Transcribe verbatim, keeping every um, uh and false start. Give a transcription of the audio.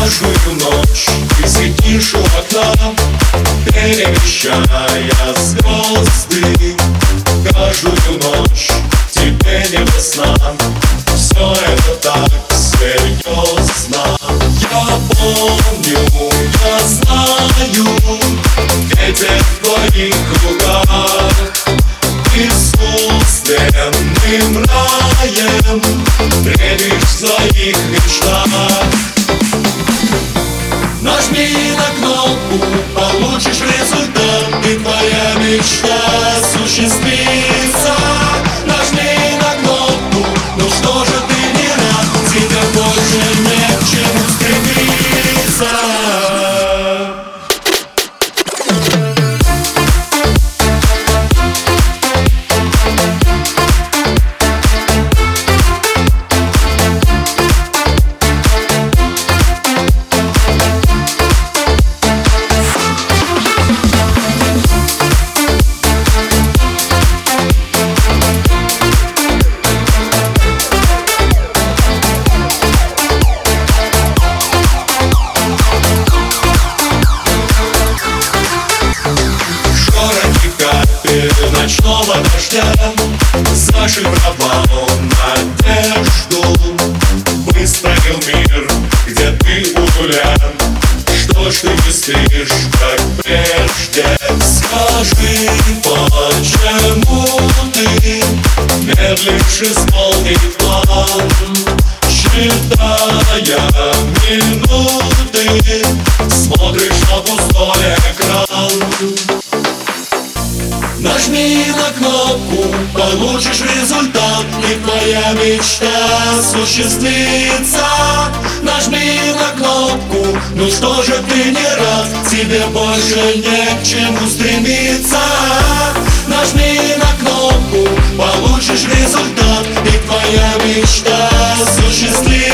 Каждую ночь ты сидишь у окна, перемещая звезды. Каждую ночь тебе не до сна. Все это так серьезно. Я помню, я знаю, ветер в твоих руках, искусственным раем бредишь в своих мечтах. Нажми на кнопку, получишь результат, и твоя мечта осуществится. Нажми на кнопку, ну что же ты не рад? Тебе больше не к чему стремиться. Ночного дождя зашифровал надежду. Выстроил мир, где ты угулян. Что ж ты не спишь, как прежде? Скажи, почему ты медлишь исполнить план, считая минуты, смотришь на пустой экран. Нажми на кнопку, получишь результат, и твоя мечта осуществится. Нажми на кнопку, ну что же ты не рад? Тебе больше не к чему стремиться. Нажми на кнопку, получишь результат, и твоя мечта осуществится.